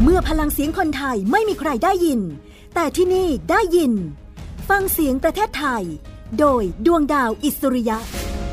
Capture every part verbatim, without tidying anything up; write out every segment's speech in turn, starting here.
เมื่อพลังเสียงคนไทยไม่มีใครได้ยินแต่ที่นี่ได้ยินฟังเสียงประเทศไทยโดยดวงดาวอิสริยะ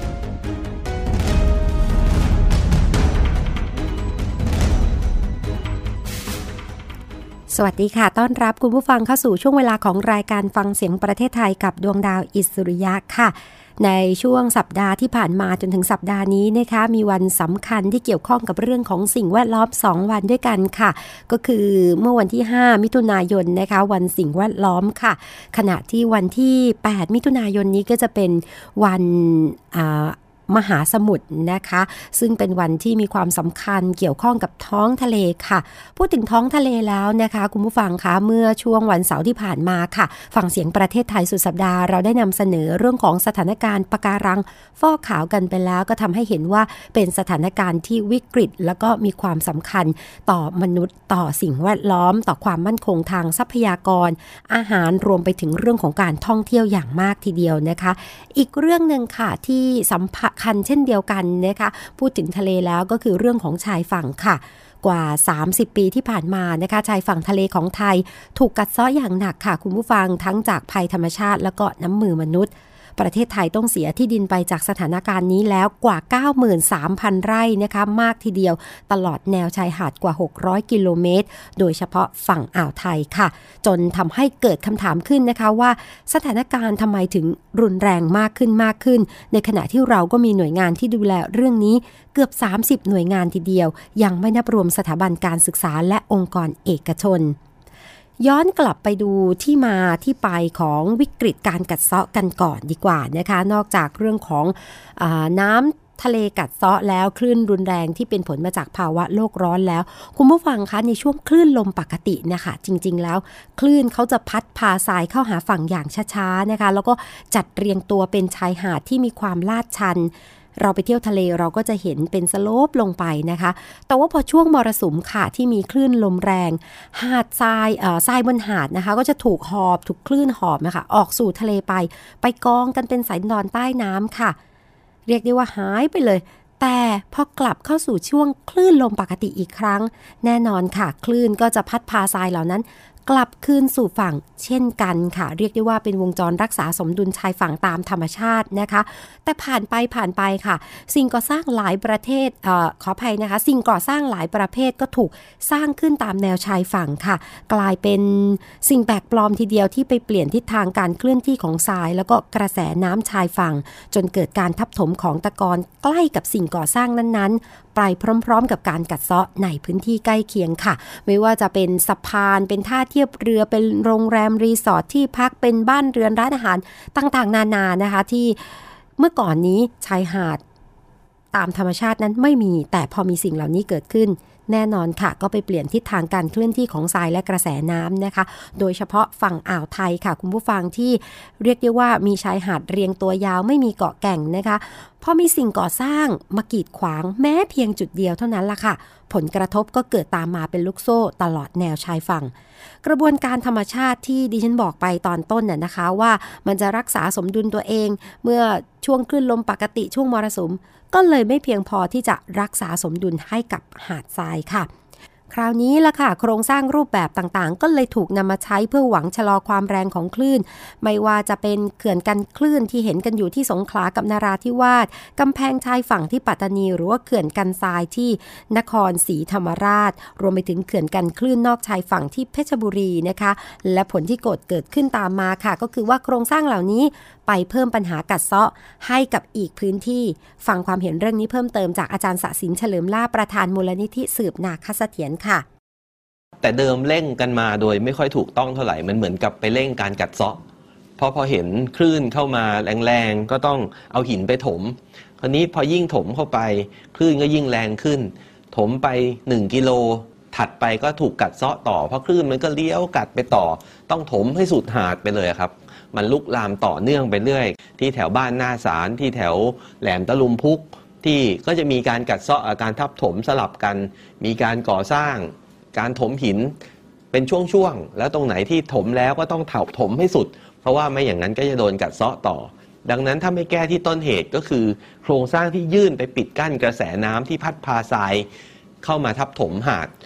สวัสดีค่ะต้อนรับคุณผู้ฟังเข้าสู่ช่วงเวลาของรายการฟังเสียงประเทศไทยกับดวงดาวอิสริยะค่ะในช่วงสัปดาห์ที่ผ่านมาจนถึงสัปดาห์นี้นะคะมีวันสำคัญที่เกี่ยวข้องกับเรื่องของสิ่งแวดล้อมสองวันด้วยกันค่ะก็คือเมื่อวันที่ห้ามิถุนายนนะคะวันสิ่งแวดล้อมค่ะขณะที่วันที่แปดมิถุนายนนี้ก็จะเป็นวันอ่ามหาสมุทรนะคะซึ่งเป็นวันที่มีความสำคัญเกี่ยวข้องกับท้องทะเลค่ะพูดถึงท้องทะเลแล้วนะคะคุณผู้ฟังคะเมื่อช่วงวันเสาร์ที่ผ่านมาค่ะฟังเสียงประเทศไทยสุดสัปดาห์เราได้นำเสนอเรื่องของสถานการณ์ปะการังฟอกขาวกันไปแล้วก็ทำให้เห็นว่าเป็นสถานการณ์ที่วิกฤตแล้วก็มีความสำคัญต่อมนุษย์ต่อสิ่งแวดล้อมต่อความมั่นคงทางทรัพยากรอาหารรวมไปถึงเรื่องของการท่องเที่ยวอย่างมากทีเดียวนะคะอีกเรื่องนึงค่ะที่สัมพันธ์เช่นเดียวกันนะคะพูดถึงทะเลแล้วก็คือเรื่องของชายฝั่งค่ะกว่าสามสิบปีที่ผ่านมานะคะชายฝั่งทะเลของไทยถูกกัดเซาะอย่างหนักค่ะคุณผู้ฟังทั้งจากภัยธรรมชาติแล้วก็น้ำมือมนุษย์ประเทศไทยต้องเสียที่ดินไปจากสถานการณ์นี้แล้วกว่า เก้าหมื่นสามพัน ไร่นะคะมากทีเดียวตลอดแนวชายหาดกว่าหกร้อยกิโลเมตรโดยเฉพาะฝั่งอ่าวไทยค่ะจนทำให้เกิดคำถามขึ้นนะคะว่าสถานการณ์ทำไมถึงรุนแรงมากขึ้นมากขึ้นในขณะที่เราก็มีหน่วยงานที่ดูแลเรื่องนี้เกือบสามสิบหน่วยงานทีเดียวยังไม่นับรวมสถาบันการศึกษาและองค์กรเอกชนย้อนกลับไปดูที่มาที่ไปของวิกฤตการกัดเซาะกันก่อนดีกว่านะคะนอกจากเรื่องของอ่าน้ำทะเลกัดเซาะแล้วคลื่นรุนแรงที่เป็นผลมาจากภาวะโลกร้อนแล้วคุณผู้ฟังคะในช่วงคลื่นลมปกตินะคะจริงๆแล้วคลื่นเขาจะพัดพาทรายเข้าหาฝั่งอย่างช้าๆนะคะแล้วก็จัดเรียงตัวเป็นชายหาดที่มีความลาดชันเราไปเที่ยวทะเลเราก็จะเห็นเป็นสโลปลงไปนะคะแต่ว่าพอช่วงมรสุมค่ะที่มีคลื่นลมแรงหาดทรายเอ่อทรายบนหาดนะคะก็จะถูกหอบถูกคลื่นหอบนะคะออกสู่ทะเลไปไปกองกันเป็นสายนอนใต้น้ำค่ะเรียกได้ว่าหายไปเลยแต่พอกลับเข้าสู่ช่วงคลื่นลมปกติอีกครั้งแน่นอนค่ะคลื่นก็จะพัดพาทรายเหล่านั้นกลับคืนสู่ฝั่งเช่นกันค่ะเรียกได้ว่าเป็นวงจรรักษาสมดุลชายฝั่งตามธรรมชาตินะคะแต่ผ่านไปผ่านไปค่ะสิ่งก่อสร้างหลายประเทศเอ่อขออภัยนะคะสิ่งก่อสร้างหลายประเภทก็ถูกสร้างขึ้นตามแนวชายฝั่งค่ะกลายเป็นสิ่งแปลกปลอมทีเดียวที่ไปเปลี่ยนทิศทางการเคลื่อนที่ของทรายแล้วก็กระแสน้ำชายฝั่งจนเกิดการทับถมของตะกอนใกล้กับสิ่งก่อสร้างนั้นๆไปพร้อมๆกับการกัดเซาะในพื้นที่ใกล้เคียงค่ะไม่ว่าจะเป็นสะพานเป็นท่าเทียบเรือเป็นโรงแรมรีสอร์ทที่พักเป็นบ้านเรือนร้านอาหารต่างๆนานานะคะที่เมื่อก่อนนี้ชายหาดตามธรรมชาตินั้นไม่มีแต่พอมีสิ่งเหล่านี้เกิดขึ้นแน่นอนค่ะก็ไปเปลี่ยนทิศทางการเคลื่อนที่ของทรายและกระแสน้ำนะคะโดยเฉพาะฝั่งอ่าวไทยค่ะคุณผู้ฟังที่เรียกได้ว่ามีชายหาดเรียงตัวยาวไม่มีเกาะแก่งนะคะพอมีสิ่งก่อสร้างมากีดขวางแม้เพียงจุดเดียวเท่านั้นล่ะค่ะผลกระทบก็เกิดตามมาเป็นลูกโซ่ตลอดแนวชายฝั่งกระบวนการธรรมชาติที่ดิฉันบอกไปตอนต้นน่ะนะคะว่ามันจะรักษาสมดุลตัวเองเมื่อช่วงคลื่นลมปกติช่วงมรสุมก็เลยไม่เพียงพอที่จะรักษาสมดุลให้กับหาดทรายค่ะคราวนี้ล่ะค่ะโครงสร้างรูปแบบต่างๆก็เลยถูกนำมาใช้เพื่อหวังชะลอความแรงของคลื่นไม่ว่าจะเป็นเขื่อนกันคลื่นที่เห็นกันอยู่ที่สงขลากับนราธิวาสกำแพงชายฝั่งที่ปัตตานีหรือว่าเขื่อนกันทรายที่นครศรีธรรมราชรวมไปถึงเขื่อนกันคลื่นนอกชายฝั่งที่เพชรบุรีนะคะและผลที่เกิดขึ้นตามมาค่ะก็คือว่าโครงสร้างเหล่านี้ไปเพิ่มปัญหากัดเซาะให้กับอีกพื้นที่ฟังความเห็นเรื่องนี้เพิ่มเติมจากอาจารย์สศินเฉลิมลาภประธานมูลนิธิสืบนาคเสถียรค่ะแต่เดิมเร่งกันมาโดยไม่ค่อยถูกต้องเท่าไหร่มันเหมือนกับไปเร่งการกัดเซาะเพราะพอเห็นคลื่นเข้ามาแรงๆก็ต้องเอาหินไปถมคราวนี้พอยิ่งถมเข้าไปคลื่นก็ยิ่งแรงขึ้นถมไปหนึ่งกิโลถัดไปก็ถูกกัดเซาะต่อเพราะคลื่นมันก็เลี้ยวกัดไปต่อต้องถมให้สุดหาดไปเลยครับมันลุกลามต่อเนื่องไปเรื่อยที่แถวบ้านหน้าศาลที่แถวแหลมตะลุมพุกที่ก็จะมีการกัดเซาะการทับถมสลับกันมีการก่อสร้างการถมหินเป็นช่วงๆแล้วตรงไหนที่ถมแล้วก็ต้องถมให้สุดเพราะว่าไม่อย่างนั้นก็จะโดนกัดเซาะต่อดังนั้นถ้าไม่แก้ที่ต้นเหตุก็คือโครงสร้างที่ยื่นไปปิดกั้นกระแสน้ำที่พัดพาทรายเข้ามาทับถมหาด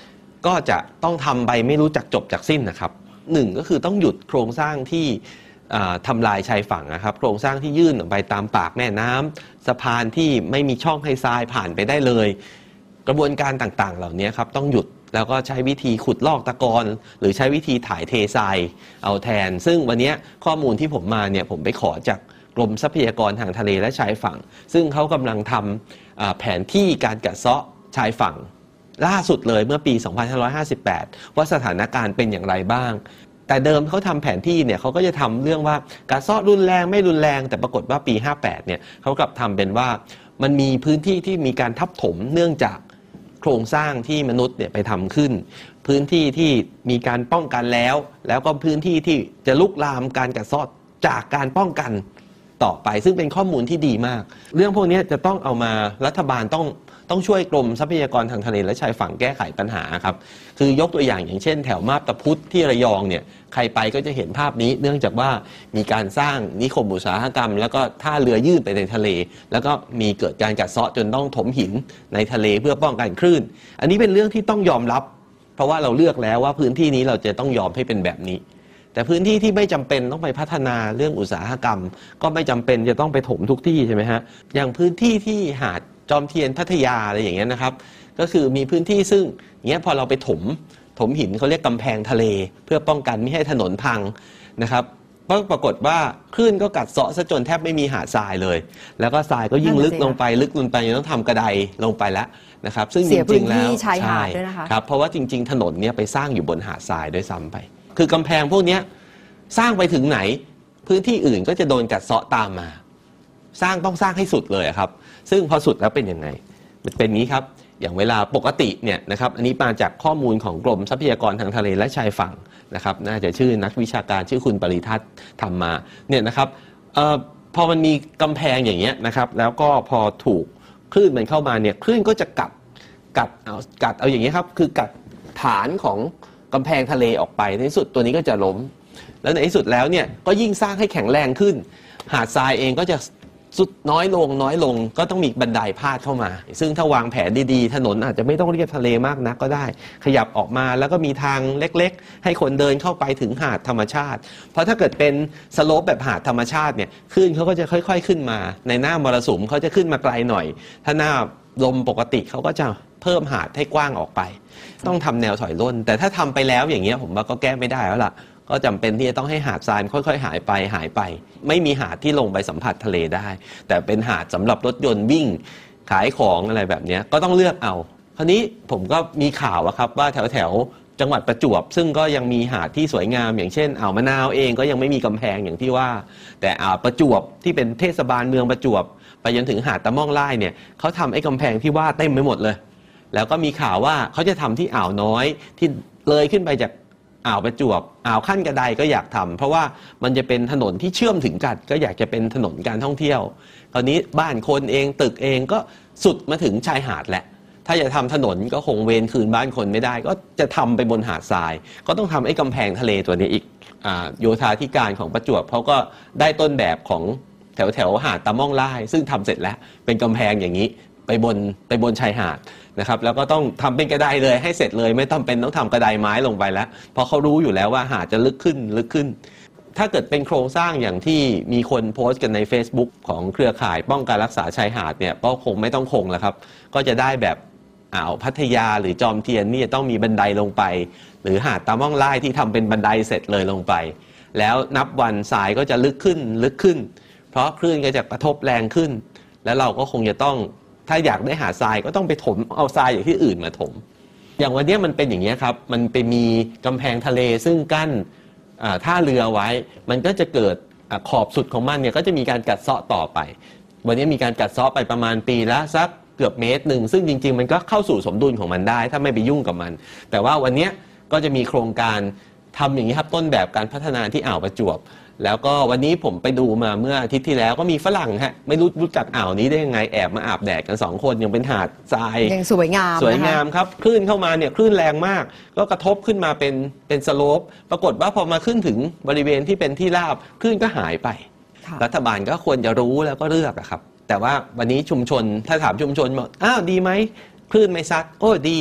ก็จะต้องทำไปไม่รู้จักจบจากสิ้นนะครับหนึ่งก็คือต้องหยุดโครงสร้างที่ทำลายชายฝั่งนะครับโครงสร้างที่ยื่นออกไปตามปากแม่น้ำสะพานที่ไม่มีช่องให้ทรายผ่านไปได้เลยกระบวนการต่างๆเหล่านี้ครับต้องหยุดแล้วก็ใช้วิธีขุดลอกตะกอนหรือใช้วิธีถ่ายเททรายเอาแทนซึ่งวันนี้ข้อมูลที่ผมมาเนี่ยผมไปขอจากกรมทรัพยากรทางทะเลและชายฝั่งซึ่งเขากำลังทำแผนที่การกัดเซาะชายฝั่งล่าสุดเลยเมื่อปีสองพันห้าร้อยห้าสิบแปดว่าสถานการณ์เป็นอย่างไรบ้างแต่เดิมเขาทำแผนที่เนี่ยเขาก็จะทำเรื่องว่ากัดเซาะรุนแรงไม่รุนแรงแต่ปรากฏว่าปีห้าแปดเนี่ยเขากลับทำเป็นว่ามันมีพื้นที่ที่มีการทับถมเนื่องจากโครงสร้างที่มนุษย์เนี่ยไปทำขึ้นพื้นที่ที่มีการป้องกันแล้วแล้วก็พื้นที่ที่จะลุกลามการกัดเซาะจากการป้องกันต่อไปซึ่งเป็นข้อมูลที่ดีมากเรื่องพวกนี้จะต้องเอามารัฐบาลต้องต้องช่วยกรมทรัพยากรทางทะเลและชายฝั่งแก้ไขปัญหาครับคือยกตัวอย่างอย่างเช่นแถวมาบตาพุธที่ระยองเนี่ยใครไปก็จะเห็นภาพนี้เนื่องจากว่ามีการสร้างนิคมอุตสาหกรรมแล้วก็ท่าเรือยื่นไปในทะเลแล้วก็มีเกิดการกัดเซาะจนต้องถมหินในทะเลเพื่อป้องกันคลื่นอันนี้เป็นเรื่องที่ต้องยอมรับเพราะว่าเราเลือกแล้วว่าพื้นที่นี้เราจะต้องยอมให้เป็นแบบนี้แต่พื้นที่ที่ไม่จำเป็นต้องไปพัฒนาเรื่องอุตสาหกรรมก็ไม่จำเป็นจะต้องไปถมทุกที่ใช่ไหมฮะอย่างพื้นที่ที่หาดจอมเทียนพัทยาอะไรอย่างเงี้ยนะครับก็คือมีพื้นที่ซึ่งเงี้ยพอเราไปถมถมหินเขาเรียกกำแพงทะเลเพื่อป้องกันไม่ให้ถนนพังนะครับก็ปรากฏว่าคลื่นก็กัดเซาะซะจนแทบไม่มีหาดทรายเลยแล้วก็ทรายก็ยิ่งลึกลงไปลึกลงไปต้องทำกระไดลงไปแล้วนะครับซึ่งจริงๆแล้วชายหาดด้วยนะคะครับเพราะว่าจริงๆถนนเนี้ยไปสร้างอยู่บนหาดทรายด้วยซ้ำไปคือกำแพงพวกนี้สร้างไปถึงไหนพื้นที่อื่นก็จะโดนกัดเซาะตามมาสร้างต้องสร้างให้สุดเลยครับซึ่งพอสุดแล้วเป็นยังไงมันเป็นนี้ครับอย่างเวลาปกติเนี่ยนะครับอันนี้มาจากข้อมูลของกรมทรัพยากรทางทะเลและชายฝั่งนะครับน่าจะชื่อนักวิชาการชื่อคุณปริทัศน์ทำมาเนี่ยนะครับเอ่อพอมันมีกำแพงอย่างเงี้ยนะครับแล้วก็พอถูกคลื่นมันเข้ามาเนี่ยคลื่นก็จะกัดกัดเอากัดเอาอย่างเงี้ยครับคือกัดฐานของกำแพงทะเลออกไปในที่สุดตัวนี้ก็จะล้มแล้วในที่สุดแล้วเนี่ยก็ยิ่งสร้างให้แข็งแรงขึ้นหาดทรายเองก็จะสุดน้อยลงน้อยลงก็ต้องมีบันไดพาดเข้ามาซึ่งถ้าวางแผนดีๆถนนอาจจะไม่ต้องเรียบทะเลมากนักก็ได้ขยับออกมาแล้วก็มีทางเล็กๆให้คนเดินเข้าไปถึงหาดธรรมชาติเพราะถ้าเกิดเป็นสโลปแบบหาดธรรมชาติเนี่ยคลื่นเขาก็จะค่อยๆขึ้นมาในหน้ามรสุมเขาจะขึ้นมาไกลหน่อยถ้าหน้าลมปกติเขาก็จะเพิ่มหาดให้กว้างออกไปต้องทำแนวถอยร่นแต่ถ้าทำไปแล้วอย่างเงี้ยผมว่าก็แก้ไม่ได้แล้วล่ะก็จำเป็นที่จะต้องให้หาดทรายค่อยๆหายไปหายไปไม่มีหาดที่ลงไปสัมผัสทะเลได้แต่เป็นหาดสำหรับรถยนต์วิ่งขายของอะไรแบบนี้ก็ต้องเลือกเอาคราวนี้ผมก็มีข่าวครับว่าแถวๆจังหวัดประจวบซึ่งก็ยังมีหาดที่สวยงามอย่างเช่นอ่าวมะนาวเองก็ยังไม่มีกำแพงอย่างที่ว่าแต่อ่าวประจวบที่เป็นเทศบาลเมืองประจวบไปจนถึงหาดตะม่องไล่เนี่ยเขาทำไอ้กำแพงที่ว่าเต็มไปหมดเลยแล้วก็มีข่าวว่าเขาจะทำที่อ่าวน้อยที่เลยขึ้นไปจากอ่าวประจวบอ่าวขั้นกระไดก็อยากทำเพราะว่ามันจะเป็นถนนที่เชื่อมถึงกันก็อยากจะเป็นถนนการท่องเที่ยวคราวนี้บ้านคนเองตึกเองก็สุดมาถึงชายหาดแหละถ้าจะทำถนนก็คงเวรคืนบ้านคนไม่ได้ก็จะทำไปบนหาดทรายก็ต้องทำไอ้กำแพงทะเลตัวนี้อีกอ่าโยธาธิการของประจวบเขาก็ได้ต้นแบบของแถวแถวหาดตะม่องไล่ซึ่งทำเสร็จแล้วเป็นกำแพงอย่างนี้ไปบนไปบนชายหาดนะครับแล้วก็ต้องทำเป็นกระไดเลยให้เสร็จเลยไม่ต้องเป็นต้องทำกระไดไม้ลงไปแล้วเพราะเขารู้อยู่แล้วว่าหาดจะลึกขึ้นลึกขึ้นถ้าเกิดเป็นโครงสร้างอย่างที่มีคนโพสต์กันใน Facebook ของเครือข่ายป้องกันรักษาชายหาดเนี่ยก็คงไม่ต้องคงแล้วครับก็จะได้แบบอ่าวพัทยาหรือจอมเทียนนี่จะต้องมีบันไดลงไปหรือหาดตะม่องไล่ที่ทำเป็นบันไดเสร็จเลยลงไปแล้วนับวันทรายก็จะลึกขึ้นลึกขึ้นเพราะคลื่นก็จะกระทบแรงขึ้นแล้วเราก็คงจะต้องถ้าอยากได้หาทรายก็ต้องไปถมเอาทรายอย่างที่อื่นมาถมอย่างวันนี้มันเป็นอย่างนี้ครับมันไปมีกำแพงทะเลซึ่งกั้นท่าเรือไว้มันก็จะเกิดขอบสุดของมันเนี่ยก็จะมีการกัดเซาะต่อไปวันนี้มีการกัดเซาะไปประมาณปีละสักเกือบเมตรหนึ่งซึ่งจริงๆมันก็เข้าสู่สมดุลของมันได้ถ้าไม่ไปยุ่งกับมันแต่ว่าวันนี้ก็จะมีโครงการทำอย่างนี้ครับต้นแบบการพัฒนาที่อ่าวประจวบแล้วก็วันนี้ผมไปดูมาเมื่ออาทิตย์ที่แล้วก็มีฝรั่งฮะไม่รู้รู้จักอ่าวนี้ได้ยังไงแอบมาอาบแดดกันสองคนยังเป็นหาดทรายยังสวยงามสวยงามครับคลื่นเข้ามาเนี่ยคลื่นแรงมากก็กระทบขึ้นมาเป็นเป็นสโลปปรากฏว่าพอมาขึ้นถึงบริเวณที่เป็นที่ราบคลื่นก็หายไปรัฐบาลก็ควรจะรู้แล้วก็เลือกอะครับแต่ว่าวันนี้ชุมชนถ้าถามชุมชนบอกอ้าวดีไหมคลื่นไม่ซัดโอ้ดี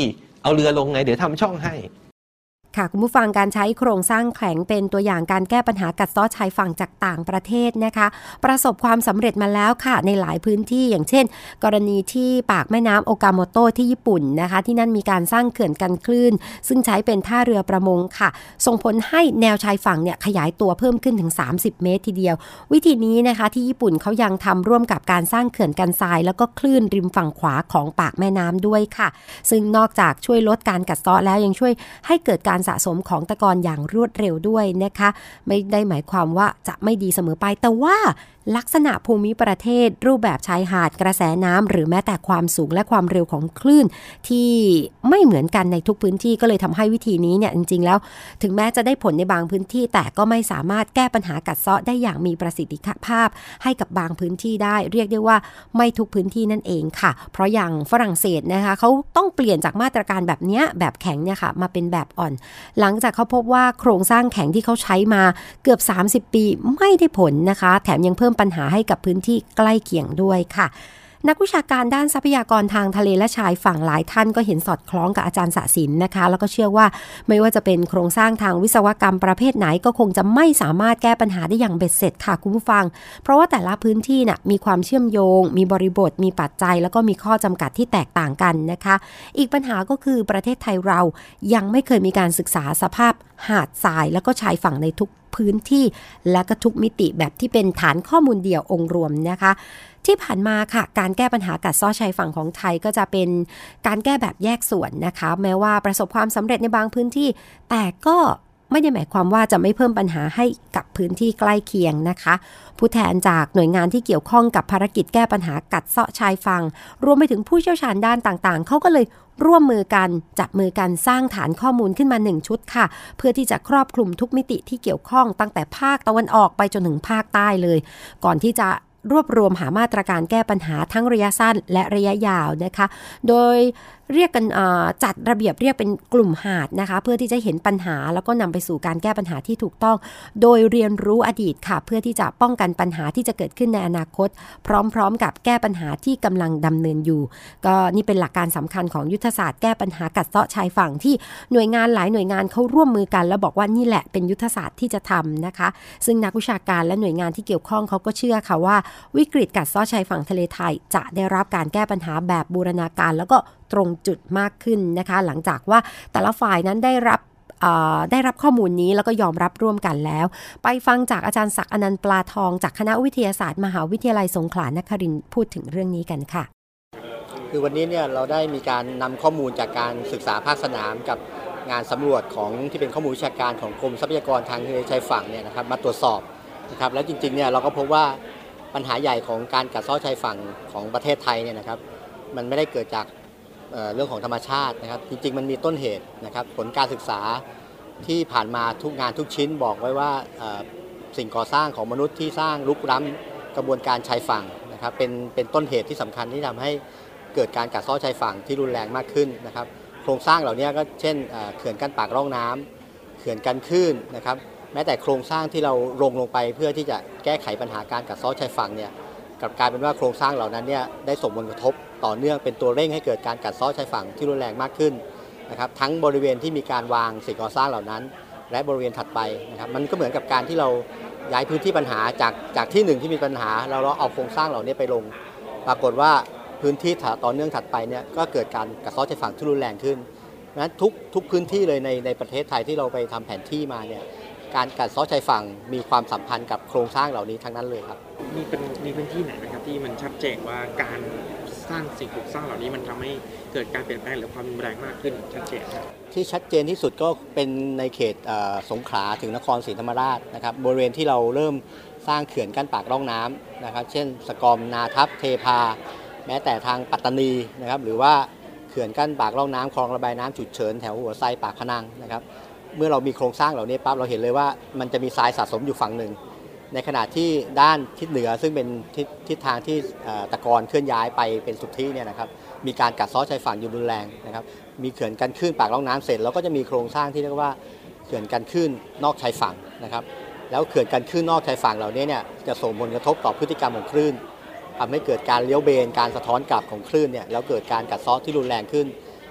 เอาเรือลงไงเดี๋ยวทำช่องให้ค่ะคุณผู้ฟังการใช้โครงสร้างแข็งเป็นตัวอย่างการแก้ปัญหากัดเซาะชายฝั่งจากต่างประเทศนะคะประสบความสำเร็จมาแล้วค่ะในหลายพื้นที่อย่างเช่นกรณีที่ปากแม่น้ำโอกาโมโตะที่ญี่ปุ่นนะคะที่นั่นมีการสร้างเขื่อนกันคลื่นซึ่งใช้เป็นท่าเรือประมงค่ะส่งผลให้แนวชายฝั่งเนี่ยขยายตัวเพิ่มขึ้นถึงสามสิบเมตรทีเดียววิธีนี้นะคะที่ญี่ปุ่นเขายังทำร่วมกับการสร้างเขื่อนกันทรายแล้วก็คลื่นริมฝั่งขวาของปากแม่น้ำด้วยค่ะซึ่งนอกจากช่วยลดการกัดเซาะแล้วยังช่วยให้เกิดการสะสมของตะกอนอย่างรวดเร็วด้วยนะคะไม่ได้หมายความว่าจะไม่ดีเสมอไปแต่ว่าลักษณะภูมิประเทศรูปแบบชายหาดกระแสน้ำหรือแม้แต่ความสูงและความเร็วของคลื่นที่ไม่เหมือนกันในทุกพื้นที่ก็เลยทำให้วิธีนี้เนี่ยจริงๆแล้วถึงแม้จะได้ผลในบางพื้นที่แต่ก็ไม่สามารถแก้ปัญหากัดเซาะได้อย่างมีประสิทธิภาพให้กับบางพื้นที่ได้เรียกได้ว่าไม่ทุกพื้นที่นั่นเองค่ะเพราะอย่างฝรั่งเศสนะคะเขาต้องเปลี่ยนจากมาตรการแบบนี้แบบแข็งเนี่ยค่ะมาเป็นแบบอ่อนหลังจากเขาพบว่าโครงสร้างแข็งที่เขาใช้มาเกือบสามสิบปีไม่ได้ผลนะคะแถมยังเพิ่มปัญหาให้กับพื้นที่ใกล้เคียงด้วยค่ะนักวิชาการด้านทรัพยากรทางทะเลและชายฝั่งหลายท่านก็เห็นสอดคล้องกับอาจารย์สศิลป์นะคะแล้วก็เชื่อว่าไม่ว่าจะเป็นโครงสร้างทางวิศวกรรมประเภทไหนก็คงจะไม่สามารถแก้ปัญหาได้อย่างเบ็ดเสร็จค่ะคุณผู้ฟังเพราะว่าแต่ละพื้นที่น่ะมีความเชื่อมโยงมีบริบทมีปัจจัยแล้วก็มีข้อจำกัดที่แตกต่างกันนะคะอีกปัญหาก็คือประเทศไทยเรายังไม่เคยมีการศึกษาสภาพหาดทรายแล้วก็ชายฝั่งในทุกพื้นที่และก็ทุกมิติแบบที่เป็นฐานข้อมูลเดี่ยวองค์รวมนะคะที่ผ่านมาค่ะการแก้ปัญหากัดเซาะชายฝั่งของไทยก็จะเป็นการแก้แบบแยกส่วนนะคะแม้ว่าประสบความสำเร็จในบางพื้นที่แต่ก็ไม่ได้หมายความว่าจะไม่เพิ่มปัญหาให้กับพื้นที่ใกล้เคียงนะคะผู้แทนจากหน่วยงานที่เกี่ยวข้องกับภารกิจแก้ปัญหากัดเซาะชายฝั่งรวมไปถึงผู้เชี่ยวชาญด้านต่างๆเขาก็เลยร่วมมือกันจับมือกันสร้างฐานข้อมูลขึ้นมาหนึ่งชุดค่ะเพื่อที่จะครอบคลุมทุกมิติที่เกี่ยวข้องตั้งแต่ภาคตะวันออกไปจนถึงภาคใต้เลยก่อนที่จะรวบรวมหามาตรการแก้ปัญหาทั้งระยะสั้นและระยะยาวนะคะโดยเรียกกันจัดระเบียบเรียกเป็นกลุ่มหาดนะคะเพื่อที่จะเห็นปัญหาแล้วก็นำไปสู่การแก้ปัญหาที่ถูกต้องโดยเรียนรู้อดีตค่ะเพื่อที่จะป้องกันปัญหาที่จะเกิดขึ้นในอนาคตพร้อมๆกับแก้ปัญหาที่กำลังดำเนินอยู่ก็นี่เป็นหลักการสำคัญของยุทธศาสตร์แก้ปัญหากัดเซาะชายฝั่งที่หน่วยงานหลายหน่วยงานเขาร่วมมือกันแล้วบอกว่านี่แหละเป็นยุทธศาสตร์ที่จะทำนะคะซึ่งนักวิชาการและหน่วยงานที่เกี่ยวข้องเขาก็เชื่อค่ะว่าวิกฤตกัดเซาะชายฝั่งทะเลไทยจะได้รับการแก้ปัญหาแบบบูรณาการแล้วก็ตรงจุดมากขึ้นนะคะหลังจากว่าแต่ละฝ่ายนั้นได้รับได้รับข้อมูลนี้แล้วก็ยอมรับร่วมกันแล้วไปฟังจากอาจารย์ศักดิ์อนันต์ปลาทองจากคณะวิทยาศาสตร์มหาวิทยาลัยสงขลานครินทร์พูดถึงเรื่องนี้กันค่ะคือวันนี้เนี่ยเราได้มีการนำข้อมูลจากการศึกษาภาคสนามกับงานสำรวจของที่เป็นข้อมูลวิชาการของกรมทรัพยากรทางทะเลชายฝั่งเนี่ยนะครับมาตรวจสอบนะครับแล้วจริงๆเนี่ยเราก็พบว่าปัญหาใหญ่ของการกัดเซาะชายฝั่งของประเทศไทยเนี่ยนะครับมันไม่ได้เกิดจากเรื่องของธรรมชาตินะครับจริงๆมันมีต้นเหตุนะครับผลการศึกษาที่ผ่านมาทุกงานทุกชิ้นบอกไว้ว่าสิ่งก่อสร้างของมนุษย์ที่สร้างลุกล้ำกระบวนการชายฝั่งนะครับเป็นเป็นต้นเหตุที่สำคัญที่ทำให้เกิดการกัดเซาะชายฝั่งที่รุนแรงมากขึ้นนะครับโครงสร้างเหล่านี้ก็เช่นเขื่อนกั้นปากร่องน้ำเขื่อนกันคลื่นนะครับแม้แต่โครงสร้างที่เราลงลงไปเพื่อที่จะแก้ไขปัญหาการกัดเซาะชายฝั่งเนี่ยกลับกลายเป็นว่าโครงสร้างเหล่านั้นเนี่ยได้ส่งผลกระทบต่อเนื่องเป็นตัวเร่งให้เกิดการกัดเซาะชายฝั่งที่รุนแรงมากขึ้นนะครับทั้งบริเวณที่มีการวางสิ่งก่อสร้างเหล่านั้นและบริเวณถัดไปนะครับมันก็เหมือนกับการที่เราย้ายพื้นที่ปัญหาจากจากที่หนึ่งที่มีปัญหาเราเราเอาโครงสร้างเหล่านี้ไปลงปรากฏว่าพื้นที่ต่อเนื่องถัดไปเนี่ยก็เกิดการกัดเซาะชายฝั่งที่รุนแรงขึ้นนั้นทุกทุกพื้นที่เลยในในประเทศไทยที่เราไปทำแผนที่มาเนี่ยการกัดเซาะชายฝั่งมีความสัมพันธ์กับโครงสร้างเหล่านี้ทั้งนั้นเลยครับมีเป็นมีพื้นที่ไหนไหมครับที่มันชัดเจนว่าการสร้างสิ่งปลูกสร้างเหล่านี้มันทำให้เกิดการเปลี่ยนแปลงหรือความรุนแรงมากขึ้นชัดเจนครับที่ชัดเจนที่สุดก็เป็นในเขตสงขลาถึงนครศรีธรรมราชนะครับบริเวณที่เราเริ่มสร้างเขื่อนกั้นปากร่องน้ำนะครับเช่นสกอมนาทับเทพาแม้แต่ทางปัตตานีนะครับหรือว่าเขื่อนกั้นปากร่องน้ำคลองระบายน้ำฉุกเฉินแถวหัวไซปากพนังนะครับเมื่อเรามีโครงสร้างเหล่านี้ปั๊บเราเห็นเลยว่ามันจะมีทรายสะสมอยู่ฝั่งหนึ่งในขณะที่ด้านทิศเหนือซึ่งเป็นทิศทิศทางที่ตะกอนเคลื่อนย้ายไปเป็นสุดที่เนี่ยนะครับมีการกัดเซาะชายฝั่งอยู่รุนแรงนะครับมีเขื่อนกันคลื่นปากร่องน้ำเสร็จแล้วก็จะมีโครงสร้างที่เรียกว่าเขื่อนกันคลื่นนอกชายฝั่งนะครับแล้วเขื่อนกันคลื่นนอกชายฝั่งเหล่านี้เนี่ยจะส่งผลกระทบต่อพฤติกรรมของคลื่นทำให้เกิดการเลี้ยวเบนการสะท้อนกลับของคลื่นเนี่ยแล้วเกิดการกัดเซาะที่รุนแรงขึ้น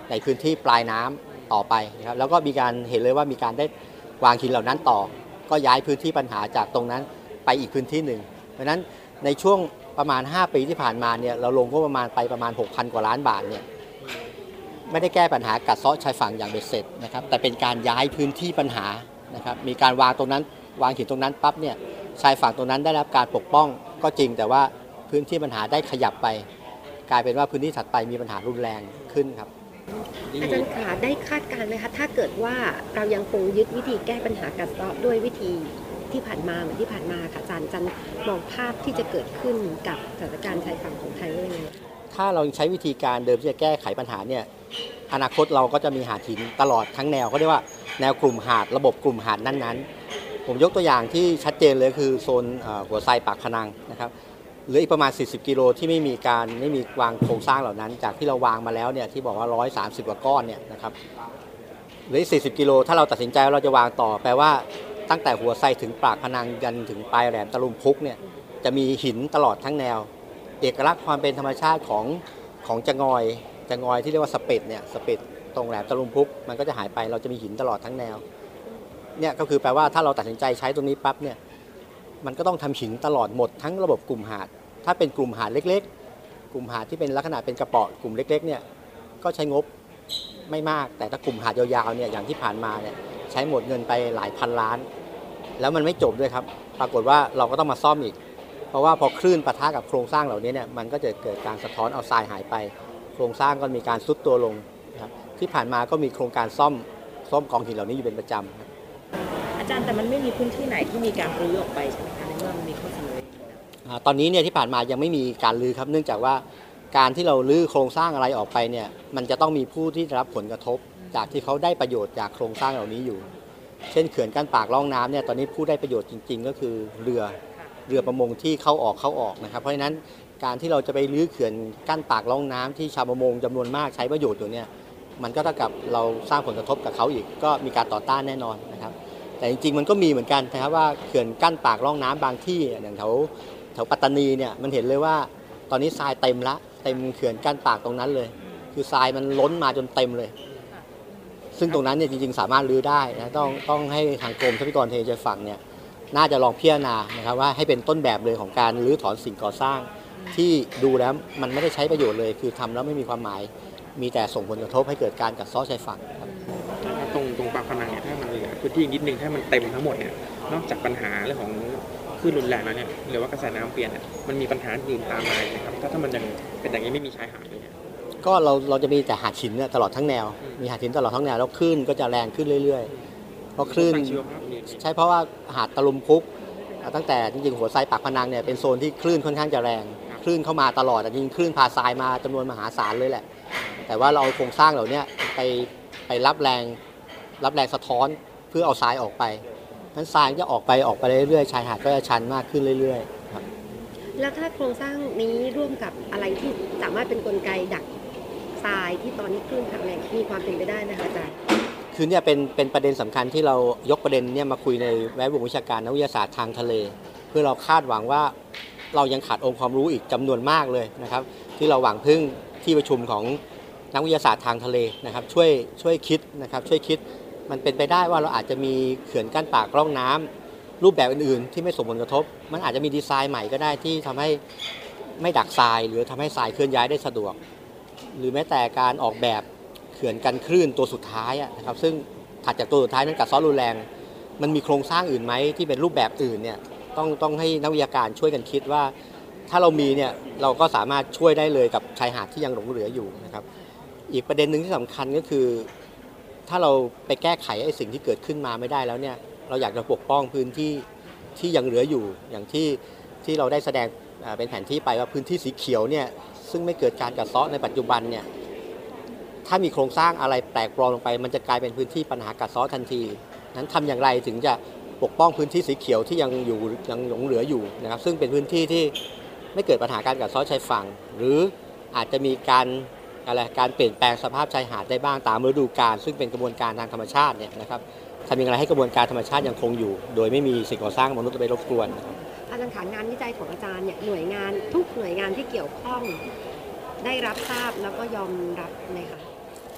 ในพื้นที่ปลายน้ำต่อไปนะครับแล้วก็มีการเห็นเลยว่ามีการได้วางหินเหล่านั้นต่อก็ย้ายพื้นที่ปัญหาจากตรงนั้นไปอีกพื้นที่หนึ่งเพราะฉะนั้นในช่วงประมาณห้าปีที่ผ่านมาเนี่ยเราลงก็ประมาณไปประมาณ หกพัน กว่าล้านบาทเนี่ยไม่ได้แก้ปัญหากัดเซาะชายฝั่งอย่างเบ็ดเสร็จนะครับแต่เป็นการย้ายพื้นที่ปัญหานะครับมีการวางตรงนั้นวางหินตรงนั้นปั๊บเนี่ยชายฝั่งตรงนั้นได้รับการปกป้องก็จริงแต่ว่าพื้นที่ปัญหาได้ขยับไปกลายเป็นว่าพื้นที่ถัดไปมีปัญหารุนแรงขึ้นครับอาจารย์ขาได้คาดการณ์ไหมคะถ้าเกิดว่าเรายังคงยึดวิธีแก้ปัญหากัดเซาะด้วยวิธีที่ผ่านมาเหมือนที่ผ่านมาค่ะอาจารย์จันมองภาพที่จะเกิดขึ้นกับสถานการณ์ชายฝั่งของไทยว่ายังไงถ้าเราใช้วิธีการเดิมที่จะแก้ไขปัญหาเนี่ยอนาคตเราก็จะมีหาดหินตลอดทั้งแนวเขาเรียกว่าแนวกลุ่มหาดระบบกลุ่มหาดนั้นๆผมยกตัวอย่างที่ชัดเจนเลยคือโซนหัวไซปากพนังนะครับเหลืออีกประมาณสี่สิบกิโลที่ไม่มีการไม่มีวางโครงสร้างเหล่านั้นจากที่เราวางมาแล้วเนี่ยที่บอกว่าหนึ่งร้อยสามสิบกว่าก้อนเนี่ยนะครับเหลืออีกสี่สิบกิโลถ้าเราตัดสินใจว่าเราจะวางต่อแปลว่าตั้งแต่หัวไซถึงปากพนังยันถึงปลายแหลมตะลุมพุกเนี่ยจะมีหินตลอดทั้งแนวเอกลักษณ์ความเป็นธรรมชาติของของจะงอยจะงอยที่เรียกว่าสเปดเนี่ยสเปดตรงแหลมตะลุมพุกมันก็จะหายไปเราจะมีหินตลอดทั้งแนวเนี่ยก็คือแปลว่าถ้าเราตัดสินใจใช้ตรงนี้ปั๊บเนี่ยมันก็ต้องทำหินตลอดหมดทั้งระบบกลุ่มหาดถ้าเป็นกลุ่มหาดเล็กๆกลุ่มหาดที่เป็นลักษณะเป็นกระเป๋ากลุ่มเล็กๆเนี่ยก็ใช้งบไม่มากแต่ถ้ากลุ่มหาดยาวๆเนี่ยอย่างที่ผ่านมาเนี่ยใช้หมดเงินไปหลายพันล้านแล้วมันไม่จบด้วยครับปรากฏว่าเราก็ต้องมาซ่อมอีกเพราะว่าพอคลื่นปะทะกับโครงสร้างเหล่านี้เนี่ยมันก็จะเกิดการสะท้อนเอาทรายหายไปโครงสร้างก็มีการทรุดตัวลงนะครับที่ผ่านมาก็มีโครงการซ่อมซ่อมกองหินเหล่านี้อยู่เป็นประจำครับอาจารย์แต่มันไม่มีพื้นที่ไหนที่มีการรื้อออกไปใช่ไหมคะในเมื่อมันมีข้อเสนอตอนนี้เนี่ยที่ผ่านมายังไม่มีการรื้อครับเนื่องจากว่าการที่เรารื้อโครงสร้างอะไรออกไปเนี่ยมันจะต้องมีผู้ที่ได้รับผลกระทบจากที่เขาได้ประโยชน์จากโครงสร้างเหล่านี้อยู่เช่นเขื่อนกั้นปากร่องน้ำเนี่ยตอนนี้ผู้ได้ประโยชน์จริงๆก็คือเรือเรือประมงที่เข้าออกเข้าออกนะครับเพราะฉะนั้นการที่เราจะไปรื้อเขื่อนกั้นปากร่องน้ำที่ชาวประมงจำนวนมากใช้ประโยชน์อยู่เนี่ยมันก็เท่ากับเราสร้างผลกระทบกับเขาอีกก็มีการต่อต้านแน่นอนนะครับแต่จริงๆมันก็มีเหมือนกันนะครับว่าเขื่อนกั้นปากร่องน้ำบางที่อย่างแถวแถวปัตตานีเนี่ยมันเห็นเลยว่าตอนนี้ทรายเต็มละเต็มเขื่อนกั้นปากตรงนั้นเลยคือทรายมันล้นมาจนเต็มเลยซึ่งตรงนั้นเนี่ยจริงๆสามารถรื้อได้นะต้องต้องให้ทางกรมทรัพยากรทะเลชายฝั่งเนี่ยน่าจะลองพิจารณานะครับว่าให้เป็นต้นแบบเลยของการรื้อถอนสิ่งก่อสร้างที่ดูแล้วมันไม่ได้ใช้ประโยชน์เลยคือทำแล้วไม่มีความหมายมีแต่ส่งผลกระทบให้เกิดการกัดเซาะชายฝั่งครับตรงตรงปากพนังเนี่ยถ้ามันเหลือพื้นที่นิดนึงถ้ามันเต็มทั้งหมดเนี่ยนอกจากปัญหาเรื่องของคลื่นรุนแรงแล้วเนี่ยหรือว่ากระแสน้ำเปลี่ยนเนี่ยมันมีปัญหาอื่นตามมาไหมครับถ้าถ้ามันยังเป็นอย่างนี้ไม่มีชายหาดเลยเนี่ยก็เราเราจะมีแต่หาดหินเนี่ยตลอดทั้งแนวมีหาดหินตลอดทั้งแนวแล้วคลื่นก็จะแรงขึ้นเรื่อยๆเพราะคลื่นใช่เพราะว่าหาดตะลุมพุกตั้งแต่จริงๆหัวไซปากพนังเนี่ยเป็นโซนที่คลื่นค่อนข้างจะแรงคลื่นเข้ามาตลอดแต่จริงคลื่นพาทรายมาจำนวนมหาศาลเลยแหละแต่ว่าเราเอาโครงสร้างเหล่านี้ไปไปรับแรงรับแรงสะท้อนเพื่อเอาทรายออกไปนั้นทรายจะออกไปออกไปเรื่อยๆชายหาดก็จะชันมากขึ้นเรื่อยๆครับแล้วถ้าโครงสร้างนี้ร่วมกับอะไรที่สามารถเป็นกลไกดักทรายที่ตอนนี้คลื่นพัดแรงมีความเป็นไปได้นะคะอาจารย์คือเนี่ยเป็นเป็นประเด็นสำคัญที่เรายกประเด็นเนี่ยมาคุยในแวดวงวิชาการนักวิทยาศาสตร์ทางทะเลเพื่อเราคาดหวังว่าเรายังขาดองค์ความรู้อีกจำนวนมากเลยนะครับที่เราหวังพึ่งที่ประชุมของนักวิทยาศาสตร์ทางทะเลนะครับช่วยช่วยคิดนะครับช่วยคิดมันเป็นไปได้ว่าเราอาจจะมีเขื่อนกั้นปากร่องน้ำรูปแบบอื่นๆที่ไม่ส่งผลกระทบมันอาจจะมีดีไซน์ใหม่ก็ได้ที่ทำให้ไม่ดักทรายหรือทำให้ทรายเคลื่อนย้ายได้สะดวกหรือแม้แต่การออกแบบเขื่อนกันคลื่นตัวสุดท้ายนะครับซึ่งถัดจากตัวสุดท้ายนั้นกัดเซาะรุนแรงมันมีโครงสร้างอื่นไหมที่เป็นรูปแบบอื่นเนี่ยต้องต้องให้นักวิทยาการช่วยกันคิดว่าถ้าเรามีเนี่ยเราก็สามารถช่วยได้เลยกับชายหาดที่ยังหลงเหลืออยู่นะครับอีกประเด็นหนึ่งที่สำคัญก็คือถ้าเราไปแก้ไขไอ้สิ่งที่เกิดขึ้นมาไม่ได้แล้วเนี่ยเราอยากจะปกป้องพื้นที่ที่ยังเหลืออยู่อย่างที่ที่เราได้แสดงเป็นแผนที่ไปว่าพื้นที่สีเขียวเนี่ยซึ่งไม่เกิดการกัดเซาะในปัจจุบันเนี่ยถ้ามีโครงสร้างอะไรแปลกปลอมลงไปมันจะกลายเป็นพื้นที่ปัญหากัดเซาะทันทีนั้นทำอย่างไรถึงจะปกป้องพื้นที่สีเขียวที่ยังอยู่ยังหลงเหลืออยู่นะครับซึ่งเป็นพื้นที่ที่ไม่เกิดปัญหาการกัดเซาะชายฝั่งหรืออาจจะมีการอะไรการเปลี่ยนแปลงสภาพชายหาดได้บ้างตามฤดูกาลซึ่งเป็นกระบวนการทางธรรมชาติเนี่ยนะครับทำอย่างไรให้กระบวนการธรรมชาติยังคงอยู่โดยไม่มีสิ่งก่อสร้างมนุษย์ไปรบกวนอาจารย์ขางานวิจัยของอาจารย์เนี่ยหน่วยงานทุกหน่วยงานที่เกี่ยวข้องได้รับทราบแล้วก็ยอมรับไหมคะ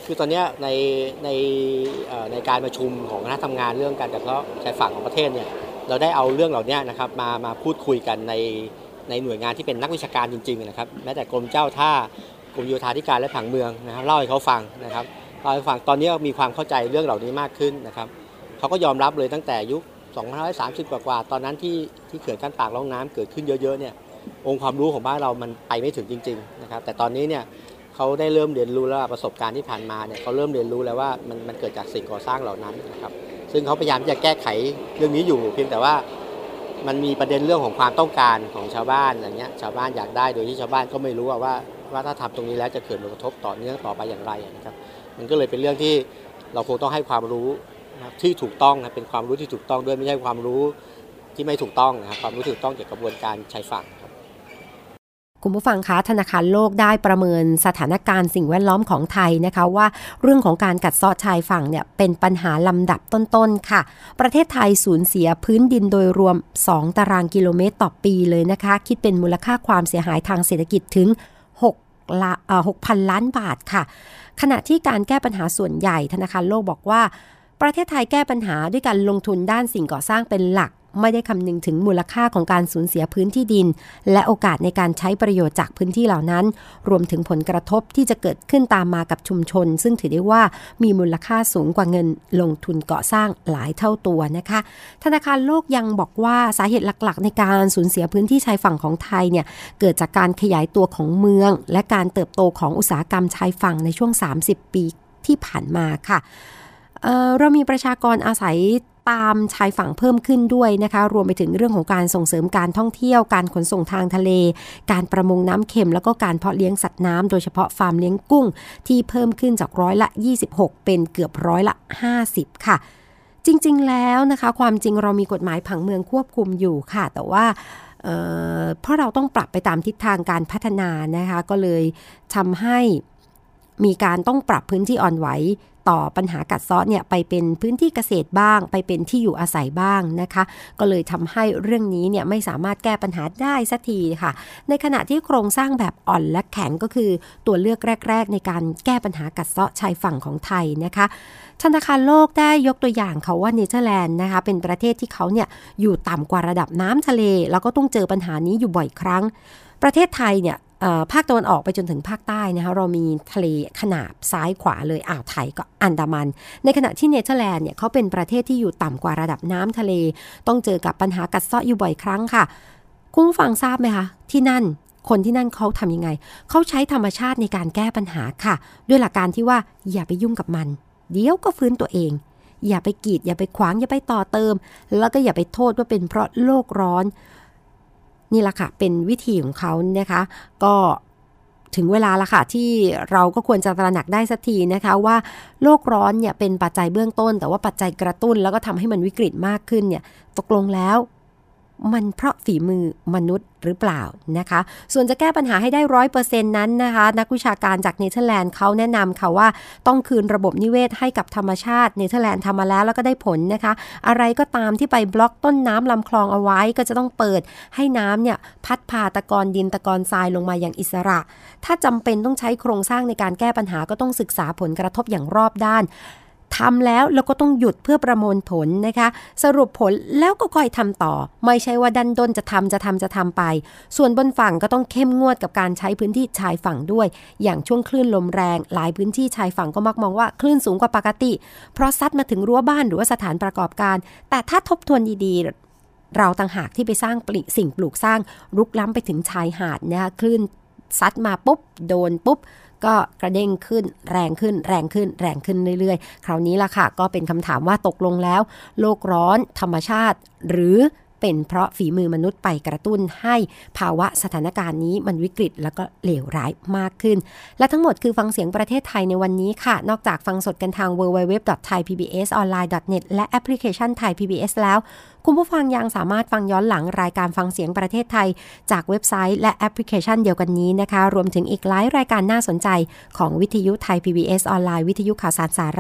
คือตอนนี้ในในในการประชุมของคณะทำงานเรื่องการกัดเซาะชายฝั่งของประเทศเนี่ยเราได้เอาเรื่องเหล่านี้นะครับมามาพูดคุยกันในในหน่วยงานที่เป็นนักวิชาการจริงๆนะครับแม้แต่กรมเจ้าท่ากรมโยธาธิการและผังเมืองนะครับเล่าให้เขาฟังนะครับเล่าให้ฟังตอนนี้มีความเข้าใจเรื่องเหล่านี้มากขึ้นนะครับเขาก็ยอมรับเลยตั้งแต่ยุคสองพันห้าร้อยสามสิบกว่าๆตอนนั้นที่ที่เขื่อนกั้นปากร่องน้ำเกิดขึ้นเยอะๆเนี่ยองค์ความรู้ของบ้านเรามันไปไม่ถึงจริงๆนะครับแต่ตอนนี้เนี่ยเขาได้เริ่มเรียนรู้แล้วประสบการณ์ที่ผ่านมาเนี่ยเขาเริ่มเรียนรู้แล้วว่ามันมันเกิดจากสิ่งก่อสร้างเหล่านั้นนะครับซึ่งเขาพยายามจะแก้ไขเรื่องนี้อยู่เพียงแต่ว่ามันมีประเด็นเรื่องของความต้องการของชาวบ้านอย่างเงี้ยชาวบ้านอยากได้โดยที่ชาวบ้านก็ไม่รู้ว่าว่าถ้าทำตรงนี้แล้วจะเกิดผลกระทบต่อเนื่องต่อไปอย่างไรนะครับมันก็เลยเป็นเรื่องที่เราคงต้องให้ความรู้ที่ถูกต้องนะเป็นความรู้ที่ถูกต้องด้วยไม่ใช่ความรู้ที่ไม่ถูกต้องนะครับความรู้ถูกต้องเกี่ยวกับกระบวนการชายฝั่งครับคุณผู้ฟังคะธนาคารโลกได้ประเมินสถานการณ์สิ่งแวดล้อมของไทยนะคะว่าเรื่องของการกัดเซาะชายฝั่งเนี่ยเป็นปัญหาลำดับต้นๆค่ะประเทศไทยสูญเสียพื้นดินโดยรวมสองตารางกิโลเมตรต่อปีเลยนะคะคิดเป็นมูลค่าความเสียหายทางเศรษฐกิจถึงหกพันล้านบาทค่ะขณะที่การแก้ปัญหาส่วนใหญ่ธนาคารโลกบอกว่าประเทศไทยแก้ปัญหาด้วยการลงทุนด้านสิ่งก่อสร้างเป็นหลักไม่ได้คำนึงถึงมูลค่าของการสูญเสียพื้นที่ดินและโอกาสในการใช้ประโยชน์จากพื้นที่เหล่านั้นรวมถึงผลกระทบที่จะเกิดขึ้นตามมากับชุมชนซึ่งถือได้ว่ามีมูลค่าสูงกว่าเงินลงทุนก่อสร้างหลายเท่าตัวนะคะธนาคารโลกยังบอกว่าสาเหตุหลักๆในการสูญเสียพื้นที่ชายฝั่งของไทยเนี่ยเกิดจากการขยายตัวของเมืองและการเติบโตของอุตสาหกรรมชายฝั่งในช่วงสามสิบปีที่ผ่านมาค่ะเอ่อเรามีประชากรอาศัยตามชายฝั่งเพิ่มขึ้นด้วยนะคะรวมไปถึงเรื่องของการส่งเสริมการท่องเที่ยวการขนส่งทางทะเลการประมงน้ำเค็มแล้วก็การเพาะเลี้ยงสัตว์น้ำโดยเฉพาะฟาร์มเลี้ยงกุ้งที่เพิ่มขึ้นจากร้อยละยี่สิบหกเป็นเกือบร้อยละห้าสิบค่ะจริงๆแล้วนะคะความจริงเรามีกฎหมายผังเมืองควบคุมอยู่ค่ะแต่ว่าเอ่อเพราะเราต้องปรับไปตามทิศทางการพัฒนานะคะก็เลยทำให้มีการต้องปรับพื้นที่อ่อนไหวต่อปัญหากัดเซาะเนี่ยไปเป็นพื้นที่เกษตรบ้างไปเป็นที่อยู่อาศัยบ้างนะคะก็เลยทำให้เรื่องนี้เนี่ยไม่สามารถแก้ปัญหาได้สักทีค่ะในขณะที่โครงสร้างแบบอ่อนและแข็งก็คือตัวเลือกแรกๆในการแก้ปัญหากัดเซาะชายฝั่งของไทยนะคะธนาคารโลกได้ยกตัวอย่างเขาว่าเนเธอร์แลนด์นะคะเป็นประเทศที่เขาเนี่ยอยู่ต่ำกว่าระดับน้ำทะเลแล้วก็ต้องเจอปัญหานี้อยู่บ่อยครั้งประเทศไทยเนี่ยภาคตะวันออกไปจนถึงภาคใต้นะคะเรามีทะเลขนาบซ้ายขวาเลยอ่าวไทยก็อันดามันในขณะที่เนเธอร์แลนด์เนี่ยเขาเป็นประเทศที่อยู่ต่ำกว่าระดับน้ำทะเลต้องเจอกับปัญหากัดเซาะอยู่บ่อยครั้งค่ะคุณผู้ฟังทราบไหมคะที่นั่นคนที่นั่นเขาทำยังไงเขาใช้ธรรมชาติในการแก้ปัญหาค่ะด้วยหลักการที่ว่าอย่าไปยุ่งกับมันเดี๋ยวก็ฟื้นตัวเองอย่าไปกีดอย่าไปขวางอย่าไปต่อเติมแล้วก็อย่าไปโทษว่าเป็นเพราะโลกร้อนนี่แหละค่ะเป็นวิธีของเขานะคะก็ถึงเวลาละค่ะที่เราก็ควรจะตระหนักได้สักทีนะคะว่าโลกร้อนเนี่ยเป็นปัจจัยเบื้องต้นแต่ว่าปัจจัยกระตุ้นแล้วก็ทำให้มันวิกฤตมากขึ้นเนี่ยตกลงแล้วมันเพราะฝีมือมนุษย์หรือเปล่านะคะส่วนจะแก้ปัญหาให้ได้ ร้อยเปอร์เซ็นต์ นั้นนะคะนักวิชาการจากเนเธอร์แลนด์เขาแนะนำค่ะว่าต้องคืนระบบนิเวศให้กับธรรมชาติเนเธอร์แลนด์ทำมาแล้วแล้วก็ได้ผลนะคะอะไรก็ตามที่ไปบล็อกต้นน้ำลำคลองเอาไว้ก็จะต้องเปิดให้น้ำเนี่ยพัดพาตะกอนดินตะกอนทรายลงมาอย่างอิสระถ้าจำเป็นต้องใช้โครงสร้างในการแก้ปัญหาก็ต้องศึกษาผลกระทบอย่างรอบด้านทำแล้วแล้วก็ต้องหยุดเพื่อประมวลผลนะคะสรุปผลแล้วก็ค่อยทำต่อไม่ใช่ว่าดันด้นจะทำจะทำจะทำไปส่วนบนฝั่งก็ต้องเข้มงวดกับการใช้พื้นที่ชายฝั่งด้วยอย่างช่วงคลื่นลมแรงหลายพื้นที่ชายฝั่งก็มักมองว่าคลื่นสูงกว่าปกติเพราะซัดมาถึงรั้วบ้านหรือว่าสถานประกอบการแต่ถ้าทบทวนดีๆเราต่างหากที่ไปสร้างปลิสิ่งปลูกสร้างรุกล้ำไปถึงชายหาดนะคะคลื่นซัดมาปุ๊บโดนปุ๊บก็กระเด้งขึ้นแรงขึ้นแรงขึ้นแรงขึ้นเรื่อยๆคราวนี้ล่ะค่ะก็เป็นคำถามว่าตกลงแล้วโลกร้อนธรรมชาติหรือเป็นเพราะฝีมือมนุษย์ไปกระตุ้นให้ภาวะสถานการณ์นี้มันวิกฤตแล้วก็เลวร้ายมากขึ้นและทั้งหมดคือฟังเสียงประเทศไทยในวันนี้ค่ะนอกจากฟังสดกันทาง ดับเบิลยู ดับเบิลยู ดับเบิลยู ดอท ไทย พี บี เอส ออนไลน์ ดอท เน็ต และแอปพลิเคชัน Thai พี บี เอส แล้วคุณผู้ฟังยังสามารถฟังย้อนหลังรายการฟังเสียงประเทศไทยจากเว็บไซต์และแอปพลิเคชันเดียวกันนี้นะคะรวมถึงอีกหลายรายการน่าสนใจของวิทยุไทย พี บี เอส ออนไลน์วิทยุข่าวสารสาระ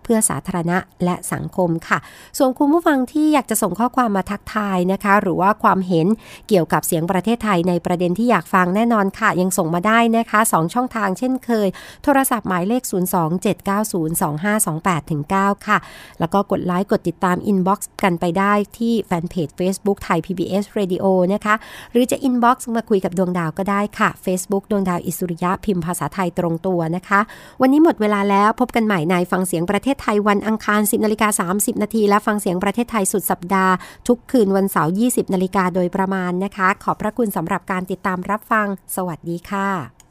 เพื่อสาธารณะและสังคมค่ะส่วนคุณผู้ฟังที่อยากจะส่งข้อความมาทักทายนะคะหรือว่าความเห็นเกี่ยวกับเสียงประเทศไทยในประเด็นที่อยากฟังแน่นอนค่ะยังส่งมาได้นะคะสองช่องทางเช่นเคยโทรศัพท์หมายเลขศูนย์ สอง เจ็ด เก้า ศูนย์ สอง ห้า สอง แปด เก้า ค่ะแล้วก็กดไลค์กดติดตามอินบ็อกซ์กันไปได้ที่แฟนเพจ Facebook ไทย พี บี เอส Radio นะคะหรือจะอินบ็อกซ์มาคุยกับดวงดาวก็ได้ค่ะ Facebook ดวงดาวอิสริยะพิมพ์ภาษาไทยตรงตัวนะคะวันนี้หมดเวลาแล้วพบกันใหม่ในฟังเสียงประเทศไทยวันอังคาร สิบนาฬิกาสามสิบนาทีและฟังเสียงประเทศไทยสุดสัปดาห์ทุกคืนวันเสาร์ ยี่สิบนาฬิกาโดยประมาณนะคะขอบพระคุณสำหรับการติดตามรับฟังสวัสดีค่ะ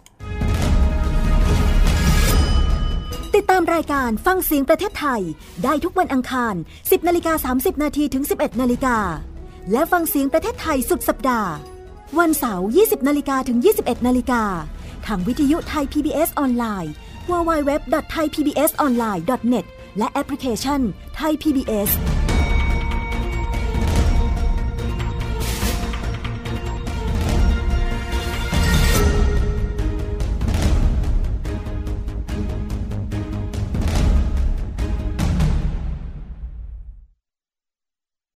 ติดตามรายการฟังเสียงประเทศไทยได้ทุกวันอังคาร สิบนาฬิกาสามสิบนาทีถึง สิบเอ็ดนาฬิกาและฟังเสียงประเทศไทยสุดสัปดาห์วันเสาร์ ยี่สิบนาฬิกาถึง ยี่สิบเอ็ดนาฬิกาทางวิทยุไทย พี บี เอส ออนไลน์ ดับเบิลยู ดับเบิลยู ดับเบิลยู ดอท ไทย พี บี เอส ออนไลน์ ดอท เน็ต และแอปพลิเคชัน Thai พี บี เอส